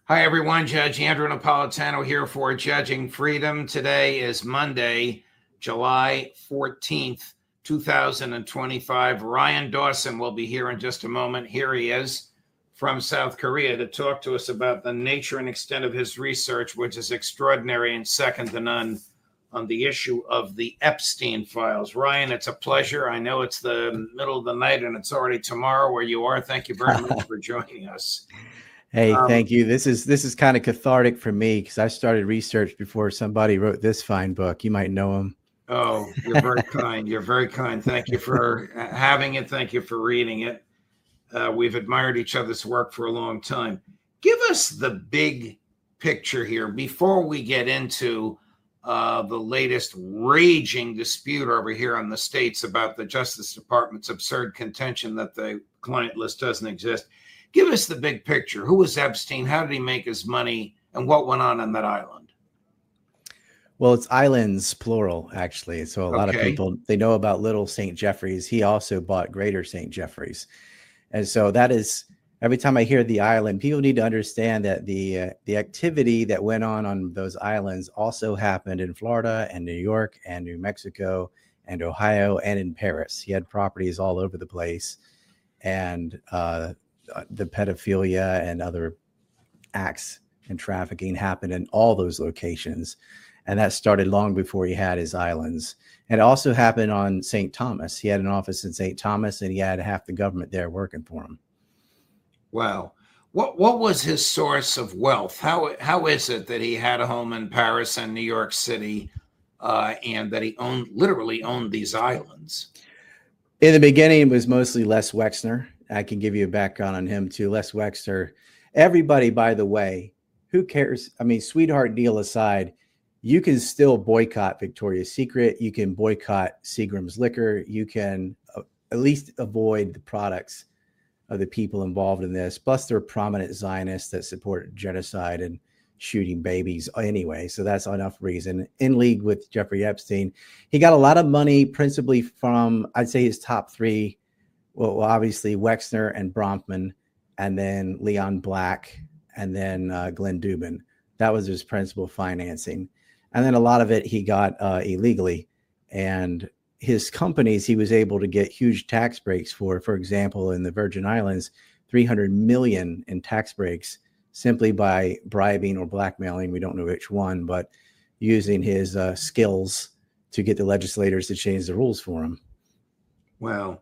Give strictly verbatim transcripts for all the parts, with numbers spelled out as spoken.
Hi, everyone. Judge Andrew Napolitano here for Judging Freedom. Today is Monday, July fourteenth, two thousand twenty-five. Ryan Dawson will be here in just a moment. Here he is from South Korea to talk to us about the nature and extent of his research, which is extraordinary and second to none on the issue of the Epstein files. Ryan, it's a pleasure. I know it's the middle of the night and it's already tomorrow where you are. Thank you very much for joining us. Hey, Um, thank you. This is this is kind of cathartic for me because I started research before somebody wrote this fine book. You might know him. Oh, you're very kind. You're very kind. Thank you for having it. Thank you for reading it. Uh, we've admired each other's work for a long time. Give us the big picture here before we get into uh, the latest raging dispute over here in the States about the Justice Department's absurd contention that the client list doesn't exist. Give us the big picture. Who was Epstein? How did he make his money? And what went on on that island? Well, it's islands, plural, actually. So a lot Okay. of people, they know about Little Saint Jeffreys. He also bought Greater Saint Jeffreys. And so that is, every time I hear the island, people need to understand that the uh, the activity that went on on those islands also happened in Florida and New York and New Mexico and Ohio and in Paris. He had properties all over the place. And uh the pedophilia and other acts and trafficking happened in all those locations. And that started long before he had his islands. And it also happened on Saint Thomas. He had an office in Saint Thomas and he had half the government there working for him. Wow. What what was his source of wealth? How how is it that he had a home in Paris and New York City uh, and that he owned, literally owned these islands? In the beginning, it was mostly Les Wexner. I can give you a background on him too. Les Wexner. Everybody, by the way, who cares? I mean, sweetheart deal aside, you can still boycott Victoria's Secret. You can boycott Seagram's Liquor. You can uh, at least avoid the products of the people involved in this. Plus, they're prominent Zionists that support genocide and shooting babies anyway. So that's enough reason. In league with Jeffrey Epstein. He got a lot of money, principally from, I'd say his top three. Well, obviously Wexner and Bronfman, and then Leon Black, and then uh, Glenn Dubin. That was his principal financing. And then a lot of it he got uh, illegally. And his companies, he was able to get huge tax breaks for. For example, in the Virgin Islands, three hundred million in tax breaks simply by bribing or blackmailing. We don't know which one, but using his uh, skills to get the legislators to change the rules for him. Wow.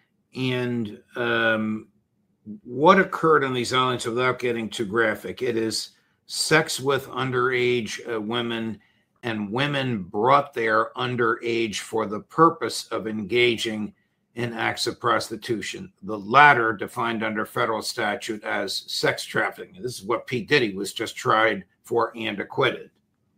And um, what occurred on these islands, without getting too graphic, it is sex with underage uh, women, and women brought there underage for the purpose of engaging in acts of prostitution. The latter defined under federal statute as sex trafficking. This is what P. Diddy was just tried for and acquitted.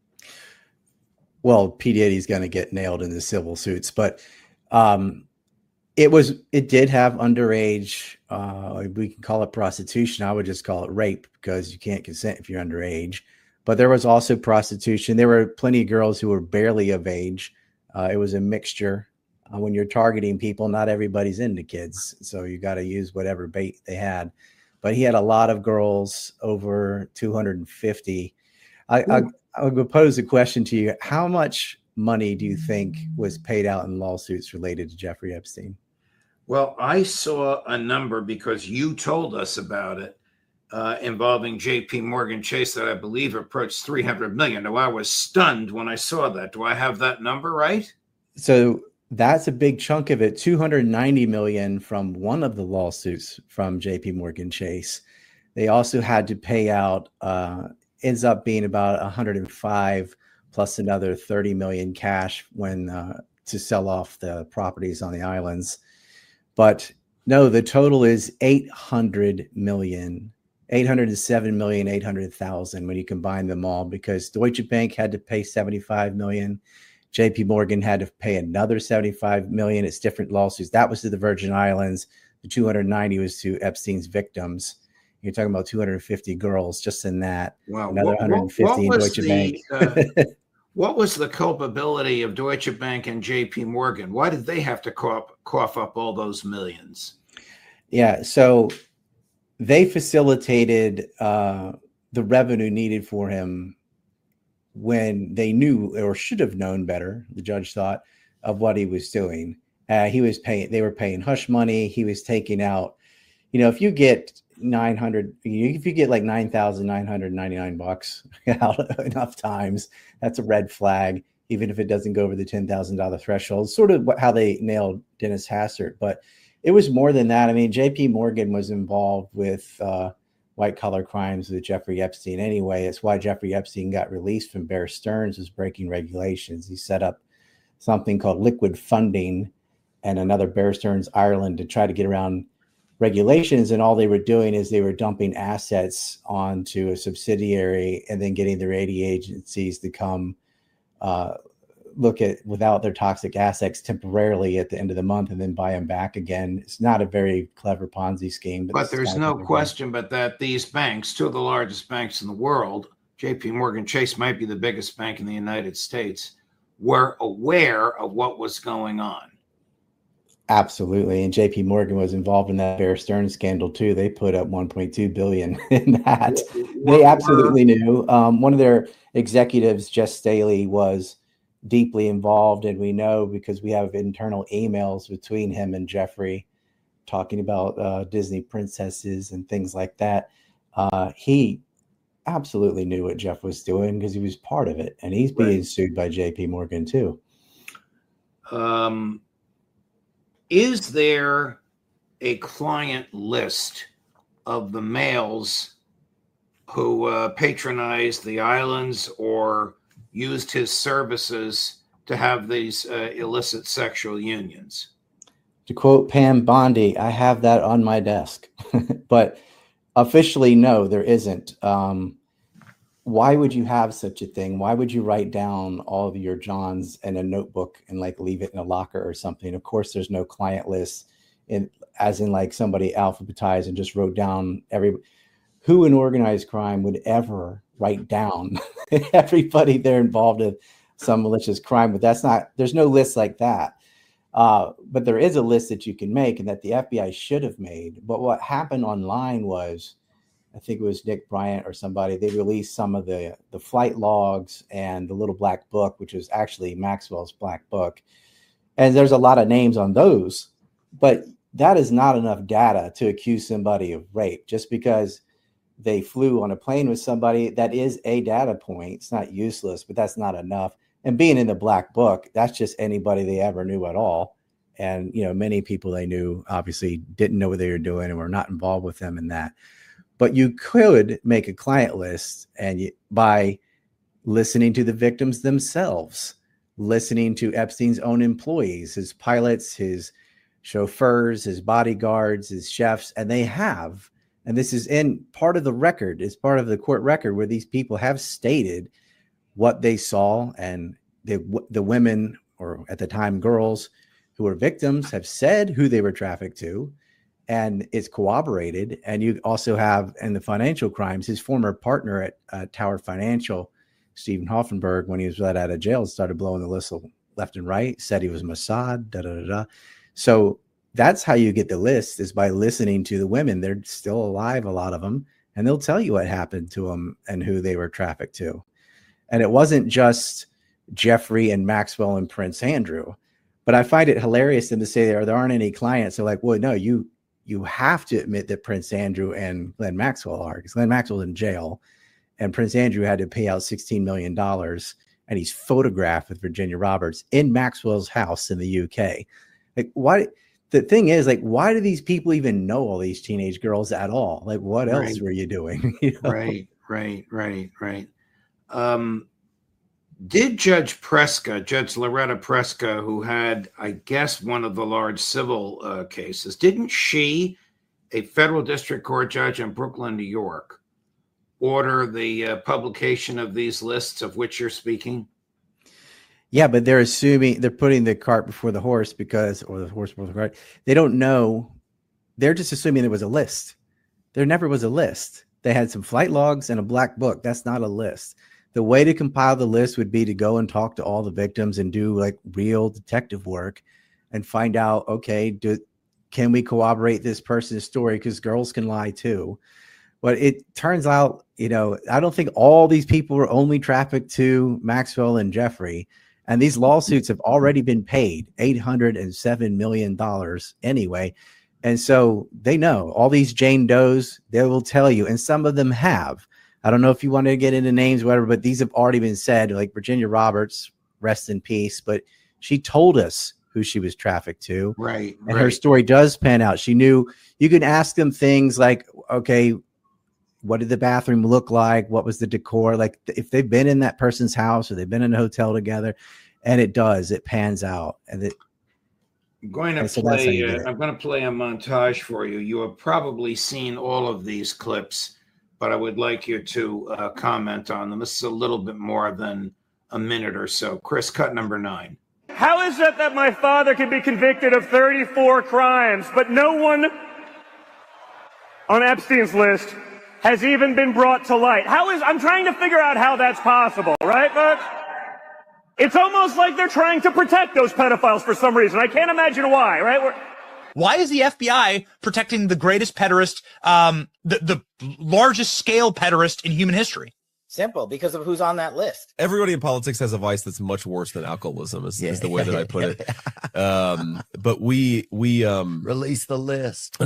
Well, P. Diddy's going to get nailed in the civil suits, but um, It was, it did have underage, uh, we can call it prostitution. I would just call it rape because you can't consent if you're underage. But there was also prostitution. There were plenty of girls who were barely of age. Uh, it was a mixture. Uh, when you're targeting people, not everybody's into kids. So you got to use whatever bait they had. But he had a lot of girls, over two hundred fifty. I, I, I would pose a question to you. How much money do you think was paid out in lawsuits related to Jeffrey Epstein? Well, I saw a number because you told us about it uh, involving J P Morgan Chase that I believe approached three hundred million. Now, I was stunned when I saw that. Do I have that number right? So that's a big chunk of it. two hundred ninety million from one of the lawsuits from J P Morgan Chase. They also had to pay out, uh, ends up being about one hundred five plus another thirty million cash when uh, to sell off the properties on the islands. But no, the total is eight hundred million, eight hundred seven million, eight hundred thousand when you combine them all, because Deutsche Bank had to pay seventy-five million. J P Morgan had to pay another seventy-five million. It's different lawsuits. That was to the Virgin Islands. The two hundred ninety was to Epstein's victims. You're talking about two hundred fifty girls just in that. Wow. Another What, one hundred fifty what, what in was Deutsche the, Bank. uh, what was the culpability of Deutsche Bank and J P Morgan? Why did they have to cough, cough up all those millions? Yeah, so they facilitated uh, the revenue needed for him when they knew or should have known better, the judge thought, of what he was doing. Uh, he was paying, they were paying hush money. He was taking out, you know, if you get nine hundred, if you get like nine thousand nine hundred ninety-nine bucks out enough times, that's a red flag, even if it doesn't go over the ten thousand dollars threshold, sort of how they nailed Dennis Hastert. But it was more than that. I mean, J P Morgan was involved with uh, white collar crimes with Jeffrey Epstein anyway. It's why Jeffrey Epstein got released from Bear Stearns, was breaking regulations. He set up something called liquid funding and another Bear Stearns Ireland to try to get around regulations. And all they were doing is they were dumping assets onto a subsidiary and then getting the rating agencies to come uh, look at without their toxic assets temporarily at the end of the month and then buy them back again. It's not a very clever Ponzi scheme. But, but there's no question but that these banks, two of the largest banks in the world, J P Morgan Chase might be the biggest bank in the United States, were aware of what was going on. Absolutely. And J P Morgan was involved in that Bear Stearns scandal too. They put up one point two billion dollars in that. They absolutely knew. Um, one of their executives, Jess Staley, was deeply involved. And we know because we have internal emails between him and Jeffrey talking about uh, Disney princesses and things like that. Uh, he absolutely knew what Jeff was doing because he was part of it. And he's being right. sued by J P Morgan too. Um. Is there a client list of the males who uh, patronized the islands or used his services to have these uh, illicit sexual unions? To quote Pam Bondi, I have that on my desk. But officially, no, there isn't. Um, why would you have such a thing? Why would you write down all of your Johns in a notebook and like leave it in a locker or something? Of course, there's no client list, in as in like somebody alphabetized and just wrote down every who in organized crime would ever write down everybody they're involved in some malicious crime. But that's not, there's no list like that. Uh, but there is a list that you can make and that the F B I should have made. But what happened online was, I think it was Nick Bryant or somebody, they released some of the, the flight logs and the little black book, which is actually Maxwell's black book. And there's a lot of names on those, but that is not enough data to accuse somebody of rape. Just because they flew on a plane with somebody, that is a data point. It's not useless, but that's not enough. And being in the black book, that's just anybody they ever knew at all. And, you know, many people they knew obviously didn't know what they were doing and were not involved with them in that. But you could make a client list and you, by listening to the victims themselves, listening to Epstein's own employees, his pilots, his chauffeurs, his bodyguards, his chefs, and they have, and this is in part of the record, it's part of the court record where these people have stated what they saw, and the the women, or at the time girls, who were victims have said who they were trafficked to. And it's corroborated. And you also have in the financial crimes, his former partner at uh, Tower Financial, Stephen Hoffenberg, when he was let out of jail, started blowing the whistle left and right, said he was Mossad, da, da, da, da. So that's how you get the list, is by listening to the women. They're still alive, a lot of them, and they'll tell you what happened to them and who they were trafficked to. And it wasn't just Jeffrey and Maxwell and Prince Andrew. But I find it hilarious them to say there, there aren't any clients. They're like, well, no, you you have to admit that Prince Andrew and Glenn Maxwell are, because Glenn Maxwell's in jail and Prince Andrew had to pay out sixteen million dollars, and he's photographed with Virginia Roberts in Maxwell's house in the U K. Like, why? The thing is, like, why do these people even know all these teenage girls at all? Like, what else right. were you doing? You know? Right, right, right, right. Um, did Judge Preska, Judge Loretta Preska, who had, I guess, one of the large civil uh, cases, didn't she, a federal district court judge in Brooklyn, New York, order the uh, publication of these lists of which you're speaking? Yeah, but they're assuming, they're putting the cart before the horse because, or the horse before the cart. They don't know. They're just assuming there was a list. There never was a list. They had some flight logs and a black book. That's not a list. The way to compile the list would be to go and talk to all the victims and do like real detective work and find out, okay, do, can we corroborate this person's story? Because girls can lie too. But it turns out, you know, I don't think all these people were only trafficked to Maxwell and Jeffrey. And these lawsuits have already been paid eight hundred seven million dollars anyway. And so they know all these Jane Does, they will tell you, and some of them have. I don't know if you want to get into names, whatever, but these have already been said, like Virginia Roberts, rest in peace. But she told us who she was trafficked to. Right. And right. her story does pan out. She knew. You can ask them things like, okay, what did the bathroom look like? What was the decor? Like if they've been in that person's house or they've been in a hotel together, and it does, it pans out. And it, I'm going to so play, uh, I'm going to play a montage for you. You have probably seen all of these clips, but I would like you to uh, comment on them. This is a little bit more than a minute or so. Chris, cut number nine. How is it that my father can be convicted of thirty-four crimes, but no one on Epstein's list has even been brought to light? How is, I'm trying to figure out how that's possible, right, folks? It's almost like they're trying to protect those pedophiles for some reason. I can't imagine why, right? We're, Why is the F B I protecting the greatest pederast, um, the, the largest scale pederast in human history? Simple, because of who's on that list. Everybody in politics has a vice that's much worse than alcoholism, is, Yeah. is the way that I put it. Um, but we we um, Release the list.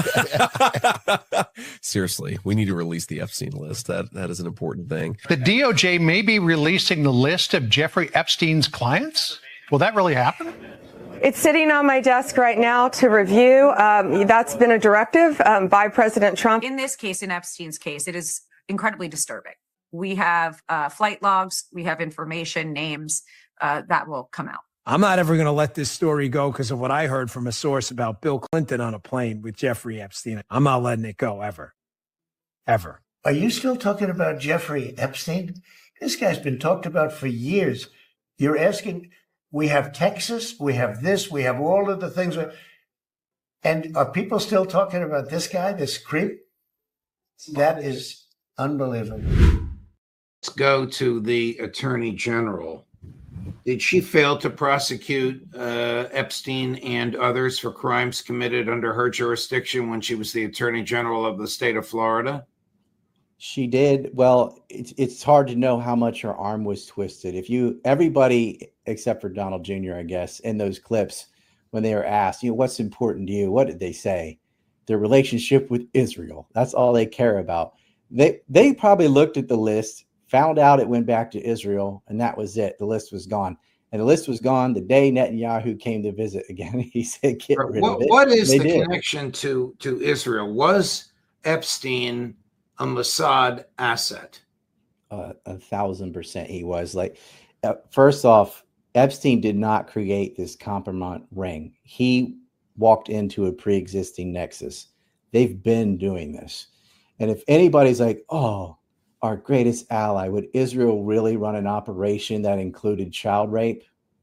seriously, we need to release the Epstein list. That that is an important thing. The D O J may be releasing the list of Jeffrey Epstein's clients. Will that really happen? It's sitting on my desk right now to review. Um, that's been a directive um, by President Trump. In this case, in Epstein's case, it is incredibly disturbing. We have uh, flight logs, we have information, names uh, that will come out. I'm not ever going to let this story go because of what I heard from a source about Bill Clinton on a plane with Jeffrey Epstein. I'm not letting it go ever. Ever. Are you still talking about Jeffrey Epstein? This guy's been talked about for years. You're asking, we have Texas, we have this, we have all of the things. And are people still talking about this guy, this creep? That is unbelievable. Let's go to the Attorney General. Did she fail to prosecute uh, Epstein and others for crimes committed under her jurisdiction when she was the Attorney General of the state of Florida? She did. Well, it's it's hard to know how much her arm was twisted. If you, everybody except for Donald Junior, I guess, in those clips, when they were asked, you know, what's important to you? What did they say? Their relationship with Israel. That's all they care about. They they probably looked at the list, found out it went back to Israel, and that was it. The list was gone. And the list was gone the day Netanyahu came to visit again. He said, get rid what, of it. What is they the did. connection to, to Israel? Was Epstein a Mossad asset? Uh, a thousand percent he was. Like, uh, first off, Epstein did not create this compromise ring. He walked into a pre-existing nexus. They've been doing this. And if anybody's like, oh, our greatest ally, would Israel really run an operation that included child rape?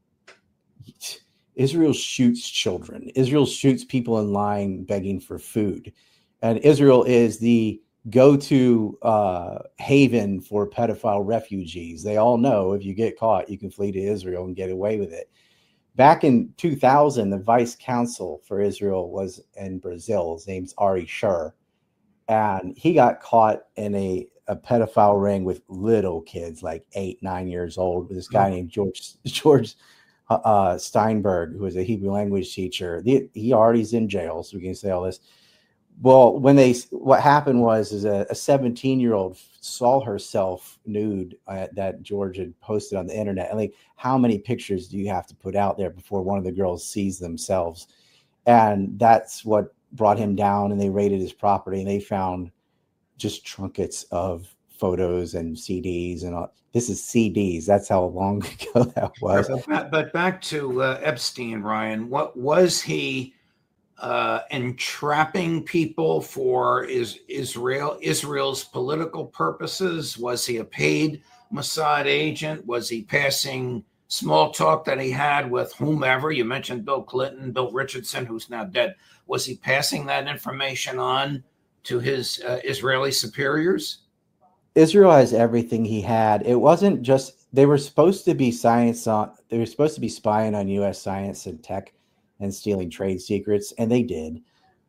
Israel shoots children. Israel shoots people in line begging for food. And Israel is the go-to uh, haven for pedophile refugees. They all know if you get caught, you can flee to Israel and get away with it. Back in two thousand, the vice counsel for Israel was in Brazil. His name's Ari Shur. And he got caught in a, a pedophile ring with little kids, like eight, nine years old, with this guy named George George uh, Steinberg, who was a Hebrew language teacher. The, he already's in jail, so we can say all this. Well, when they, what happened was, is a seventeen-year-old saw herself nude uh, that George had posted on the internet. And like, how many pictures do you have to put out there before one of the girls sees themselves? And that's what brought him down, and they raided his property, and they found just trinkets of photos and C Ds and all. This is C Ds. That's how long ago that was. But, but back to uh, Epstein, Ryan. What was he uh, entrapping people for? Is Israel Israel's political purposes? Was he a paid Mossad agent? Was he passing small talk that he had with whomever? You mentioned Bill Clinton, Bill Richardson, who's now dead. Was he passing that information on to his uh, Israeli superiors? Israel has everything he had. It wasn't just, they were supposed to be science on, they were supposed to be spying on U S science and tech and stealing trade secrets, and they did.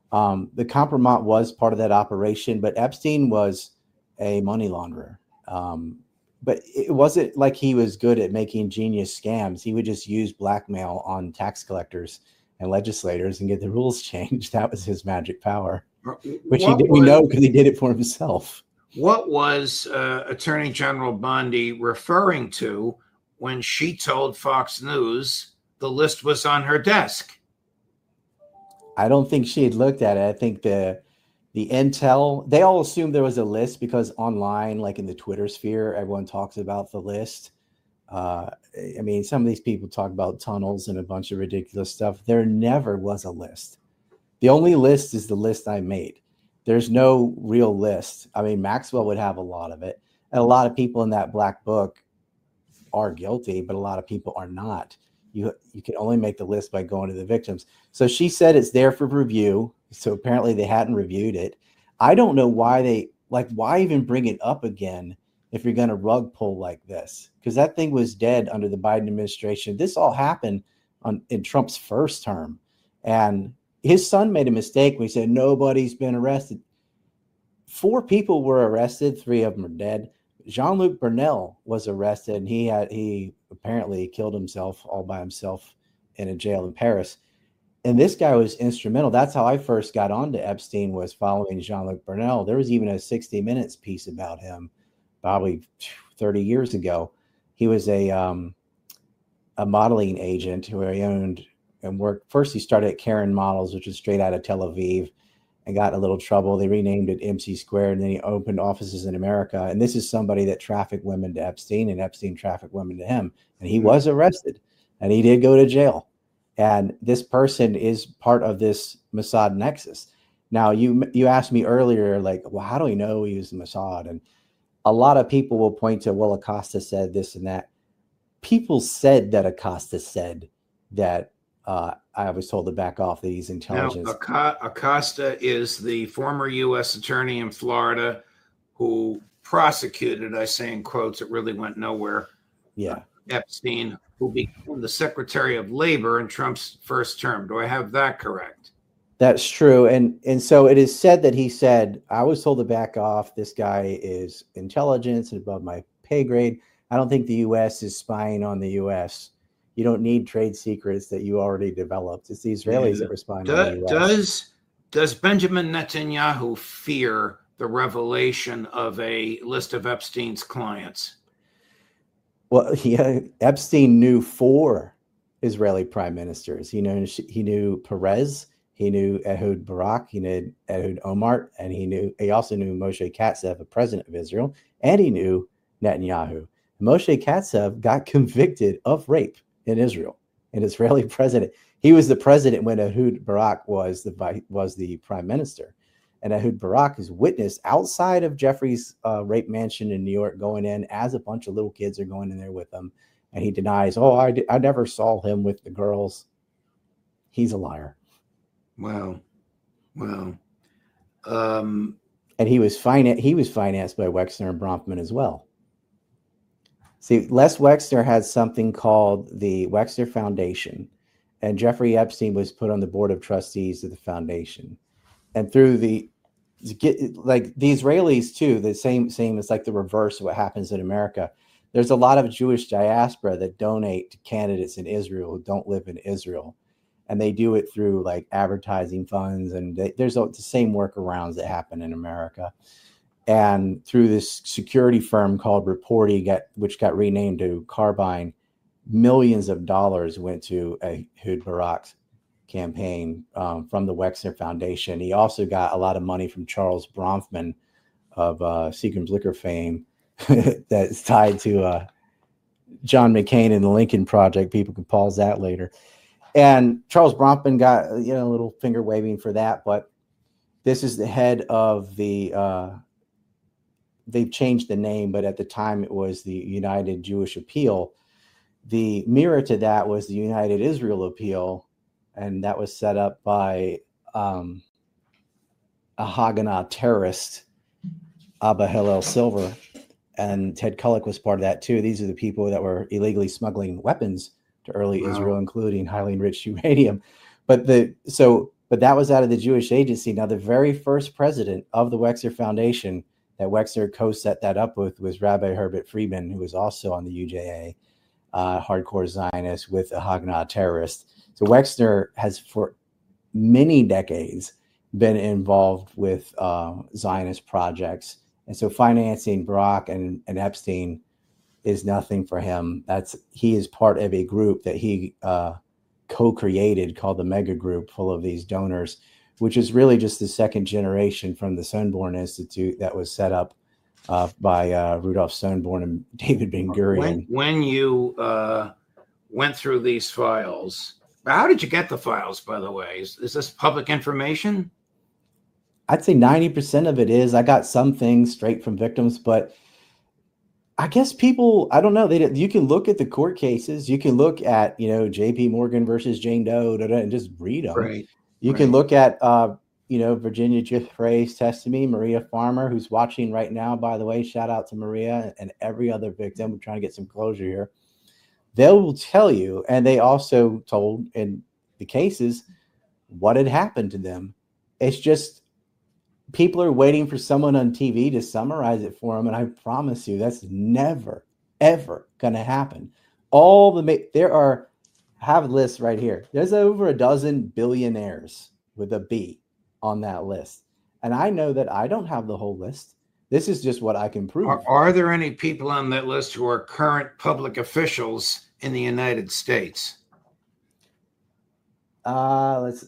Um, the Compromat was part of that operation, but Epstein was a money launderer. Um, but it wasn't like he was good at making genius scams. He would just use blackmail on tax collectors and legislators and get the rules changed. That was his magic power, which he did, we know because he did it for himself. What was uh, Attorney General Bondi referring to when she told Fox News the list was on her desk? I don't think she had looked at it. I think the the intel, they all assumed there was a list because online, like in the Twitter sphere, everyone talks about the list. Uh, I mean, some of these people talk about tunnels and a bunch of ridiculous stuff. There never was a list. The only list is the list I made. There's no real list. I mean, Maxwell would have a lot of it. And a lot of people in that black book are guilty, but a lot of people are not. You you can only make the list by going to the victims. So she said it's there for review. So apparently they hadn't reviewed it. I don't know why they, like, why even bring it up again if you're going to rug pull like this? Because that thing was dead under the Biden administration. This all happened on in Trump's first term. And his son made a mistake when he said nobody's been arrested. Four people were arrested. Three of them are dead. Jean-Luc Brunel was arrested, and he had he apparently killed himself all by himself in a jail in Paris. And this guy was instrumental. That's how I first got onto Epstein, was following Jean-Luc Brunel. There was even a sixty minutes piece about him probably thirty years ago. He was a um, a modeling agent who he owned and worked. First, he started at Karen Models, which was straight out of Tel Aviv, and got in a little trouble. They renamed it M C Squared, and then he opened offices in America. And this is somebody that trafficked women to Epstein, and Epstein trafficked women to him. And he was arrested, and he did go to jail. And this person is part of this Mossad nexus. Now, you you asked me earlier, like, well, how do we know he was the Mossad? And a lot of people will point to, well, Acosta said this and that. People said that Acosta said that uh, I was told to back off, that he's intelligence. Now, Acosta is the former U S attorney in Florida who prosecuted, I say in quotes, it really went nowhere. Yeah. Epstein, who became the Secretary of Labor in Trump's first term. Do I have that correct? That's true. And and so it is said that he said, I was told to back off. This guy is intelligence and above my pay grade. I don't think the U S is spying on the U S. You don't need trade secrets that you already developed. It's the Israelis that were spying Do, on the U S. Does, does Benjamin Netanyahu fear the revelation of a list of Epstein's clients? Well, yeah, Epstein knew four Israeli prime ministers. He knew he knew Perez, he knew Ehud Barak, he knew Ehud Olmert, and he knew he also knew Moshe Katsav, the president of Israel, and he knew Netanyahu. Moshe Katsav got convicted of rape in Israel, an Israeli president. He was the president when Ehud Barak was the was the prime minister. And Ehud Barak is witnessed outside of Jeffrey's uh, rape mansion in New York, going in as a bunch of little kids are going in there with him. And he denies, oh, I, I never saw him with the girls. He's a liar. Wow. Wow. Um, and he was, finan- he was financed by Wexner and Bronfman as well. See, Les Wexner had something called the Wexner Foundation, and Jeffrey Epstein was put on the board of trustees of the foundation. And through the, get like the Israelis too, the same, same, it's like the reverse of what happens in America. There's a lot of Jewish diaspora that donate to candidates in Israel who don't live in Israel. And they do it through like advertising funds. And they, there's a, the same workarounds that happen in America. And through this security firm called Reporty, got, which got renamed to Carbine, millions of dollars went to Ehud Barak's campaign um, from the Wexner Foundation. He also got a lot of money from Charles Bronfman of uh, Seagram's Liquor fame that's tied to uh, John McCain and the Lincoln Project. People can pause that later. And Charles Bronfman got, you know, a little finger waving for that. But this is the head of the, uh, they've changed the name, but at the time it was the United Jewish Appeal. The mirror to that was the United Israel Appeal. And that was set up by um, a Haganah terrorist, Abba Hillel Silver, and Ted Kulik was part of that too. These are the people that were illegally smuggling weapons to early wow. Israel, including highly enriched uranium. But the so but that was out of the Jewish Agency. Now, the very first president of the Wexner Foundation that Wexner co-set that up with was Rabbi Herbert Friedman, who was also on the U J A, uh, hardcore Zionist with a Haganah terrorist. So Wexner has for many decades been involved with uh, Zionist projects. And so financing Barak and, and Epstein is nothing for him. That's he is part of a group that he uh, co-created called the Mega Group, full of these donors, which is really just the second generation from the Sonborn Institute that was set up uh, by uh, Rudolph Sonborn and David Ben Gurion. When, when you uh, went through these files, how did you get the files, by the way? Is, is this public information? I'd say ninety percent of it is. I got some things straight from victims, but I guess people, I don't know. They you can look at the court cases. You can look at, you know, J P Morgan versus Jane Doe da, da, and just read them. Right. You right. can look at, uh, you know, Virginia Giuffre's testimony, Maria Farmer, who's watching right now, by the way. Shout out to Maria and every other victim. We're trying to get some closure here. They will tell you, and they also told in the cases what had happened to them. It's just people are waiting for someone on T V to summarize it for them, and I promise you that's never, ever going to happen. All the there are have lists right here. There's over a dozen billionaires with a B on that list, and I know that I don't have the whole list. This is just what I can prove. Are, are there any people on that list who are current public officials in the United States? Uh, let's.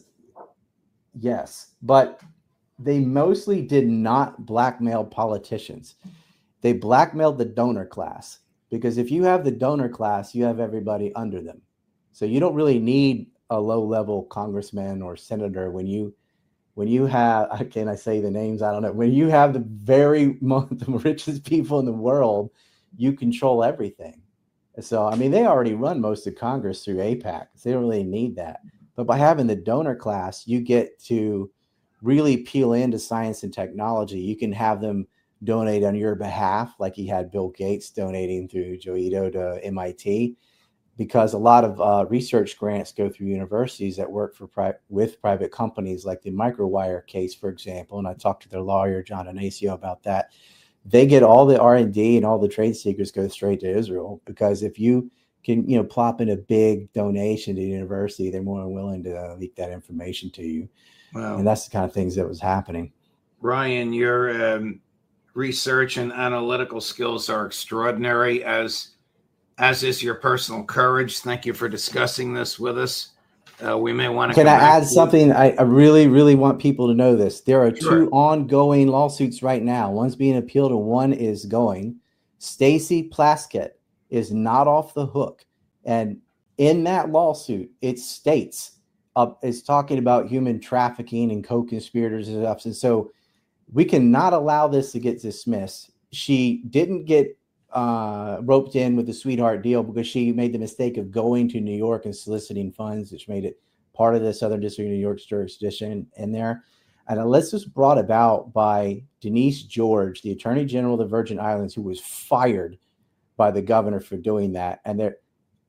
Yes, but they mostly did not blackmail politicians. They blackmailed the donor class, because if you have the donor class, you have everybody under them. So you don't really need a low-level congressman or senator when you when you have, can I say the names? I don't know. When you have the very the richest people in the world, you control everything. So, I mean, they already run most of Congress through AIPAC. So they don't really need that. But by having the donor class, you get to really peel into science and technology. You can have them donate on your behalf, like he had Bill Gates donating through Joedo to M I T, because a lot of uh, research grants go through universities that work for pri- with private companies, like the Microwire case, for example. And I talked to their lawyer, John Donacio, about that. They get all the R and D and all the trade secrets go straight to Israel, because if you can, you know, plop in a big donation to the university, they're more than willing to uh, leak that information to you. Wow. And that's the kind of things that was happening. Ryan, your um, research and analytical skills are extraordinary, as as is your personal courage. Thank you for discussing this with us. Uh, we may want to. Can I add something? I, I really, really want people to know this. There are Sure. two ongoing lawsuits right now. One's being appealed and one is going. Stacy Plaskett is not off the hook. And in that lawsuit, it states, uh, it's talking about human trafficking and co-conspirators and stuff. And so we cannot allow this to get dismissed. She didn't get uh, roped in with the sweetheart deal because she made the mistake of going to New York and soliciting funds, which made it part of the Southern District of New York's jurisdiction in there. And unless this was brought about by Denise George, the Attorney General of the Virgin Islands, who was fired by the governor for doing that. And there,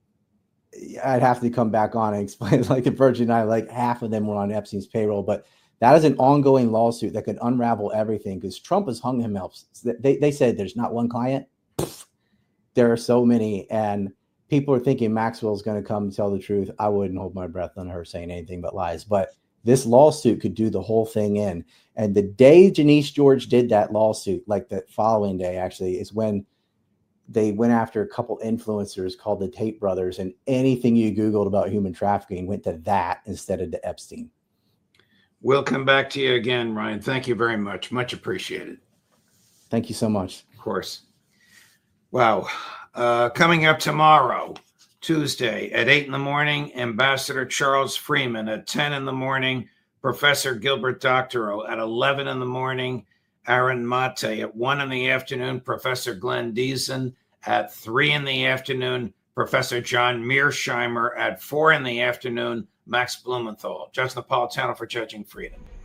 I'd have to come back on and explain, like the Virgin Islands, like half of them were on Epstein's payroll, but that is an ongoing lawsuit that could unravel everything, because Trump has hung him up. They, they said there's not one client. Pfft, there are so many. And people are thinking Maxwell's going to come and tell the truth. I wouldn't hold my breath on her saying anything but lies. But this lawsuit could do the whole thing in. And the day Denise George did that lawsuit, like the following day, actually, is when they went after a couple influencers called the Tate brothers. And anything you Googled about human trafficking went to that instead of to Epstein. We'll come back to you again, Ryan. Thank you very much. Much appreciated. Thank you so much. Of course. Wow. Uh, coming up tomorrow, Tuesday at eight in the morning, Ambassador Charles Freeman. At ten in the morning, Professor Gilbert Doctorow. At eleven in the morning, Aaron Mate. At one in the afternoon, Professor Glenn Deason. At three in the afternoon, Professor John Mearsheimer. At four in the afternoon, Max Blumenthal. Judge Napolitano for Judging Freedom.